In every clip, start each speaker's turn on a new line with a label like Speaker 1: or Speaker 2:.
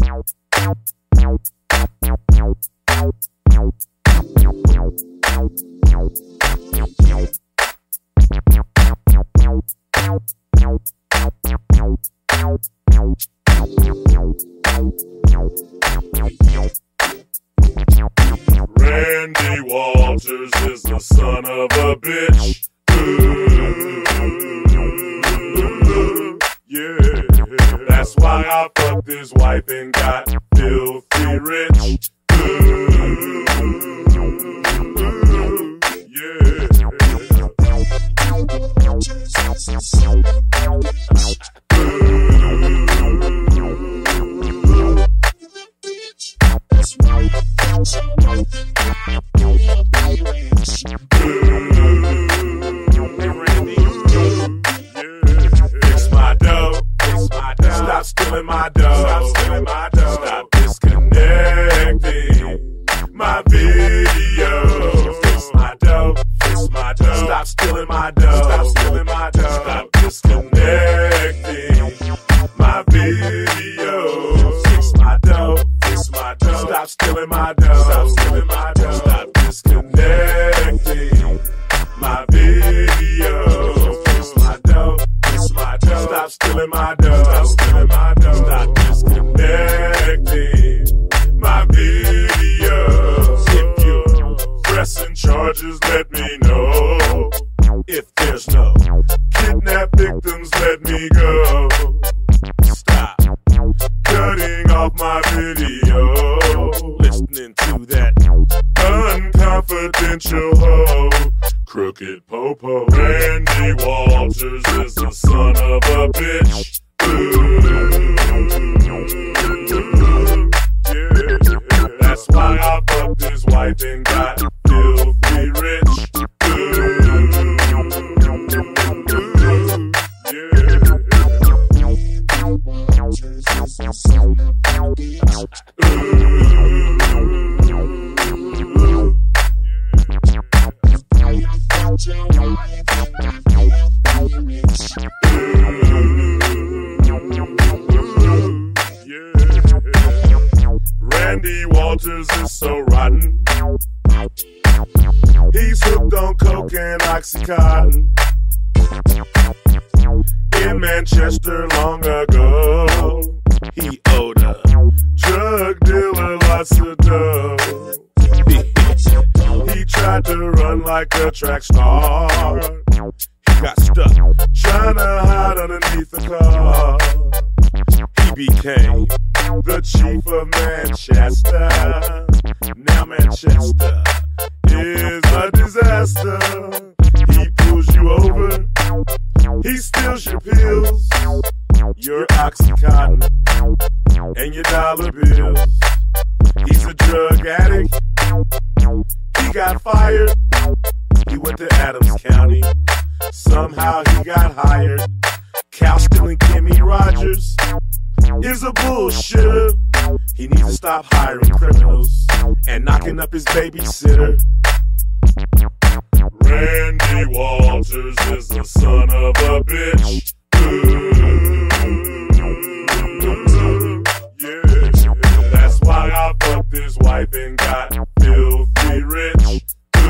Speaker 1: Randy Walters is the son of a bitch. Yeah, that's why I fucked his wife and got filthy rich. Stop stealing my dough. Stop stealing my dough. Stop disconnecting my video. Fix my dough. Fix my dough. Stop stealing my dough. Stop stealing my dough. Stop disconnecting my video. Fix my dough. Fix my dough. Stop stealing my dough. Stop stealing my dough. Stop disconnecting my video. Fix my dough. Fix my dough. Stop stealing my dough. Stop stealing my dough. Stop disconnecting my video. If you're pressing charges, let me know. If there's no kidnap victims, let me go. Stop cutting off my video. Listening to that unconfidential hoe. Crooked Popo. Randy Walters is the son of a bitch. Yeah, that's why I fucked his wife and got filthy rich. Randy Walters is so rotten. He's hooked on coke and Oxycontin. In Manchester long ago, he owed a drug dealer lots of dough. He tried to run like a track star. He got stuck trying to hide underneath the car. He became the chief of Manchester. Now Manchester is a disaster. He pulls you over, he steals your pills, your Oxycontin, and your dollar bills. He's a drug addict. He got fired. He went to Adams County. Somehow he got hired. Cow stealing Kimmy Rogers is a bullshitter. He needs to stop hiring criminals and knocking up his babysitter. Randy Walters is the son of a bitch. Yeah, that's why I fucked his wife and got filthy rich.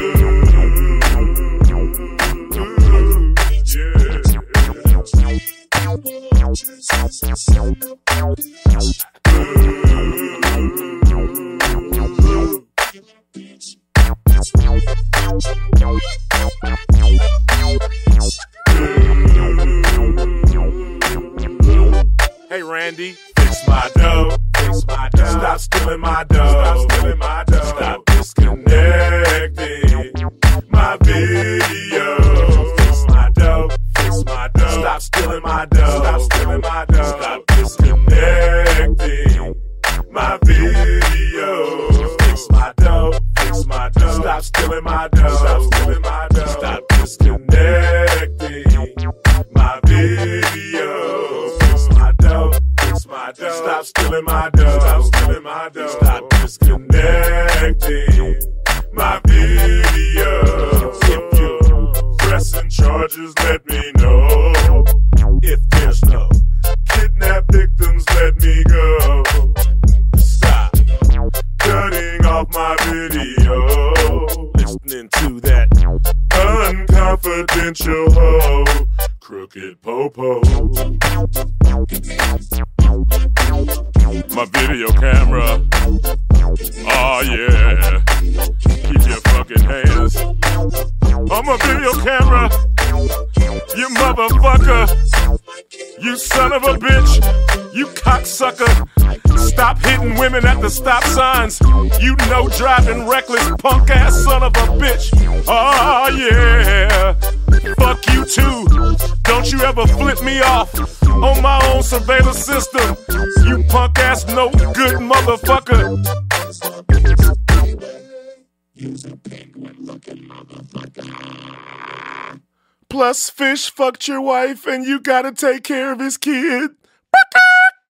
Speaker 1: Hey Randy, fix my dough, fix my dough. Stop stealing my dough, stop stealing my dough. Stop disconnecting my video. Fix my dough, fix my dough. Stop stealing my dough, stop stealing my dough. Stop disconnecting my video. Fix my dough, fix my dough. Stop stealing my dough, stop stealing my dough. Stop disconnecting my video. Fix my dough, fix my dough. Stop stealing my dough, stop stealing my dough. Stop disconnecting my video. If you're pressing charges, let me know. If there's no kidnap victims, let me go. crooked popo. My video camera. Oh yeah. Keep your fucking hands on my video camera. You motherfucker. You son of a bitch. You cocksucker. Stop hitting women at the stop signs. You know driving reckless punk ass son of a bitch. Oh yeah. Fuck you too. Don't you ever flip me off on my own surveillance system. You punk ass no good motherfucker. You's a penguin looking motherfucker. Plus fish fucked your wife and you gotta take care of his kid.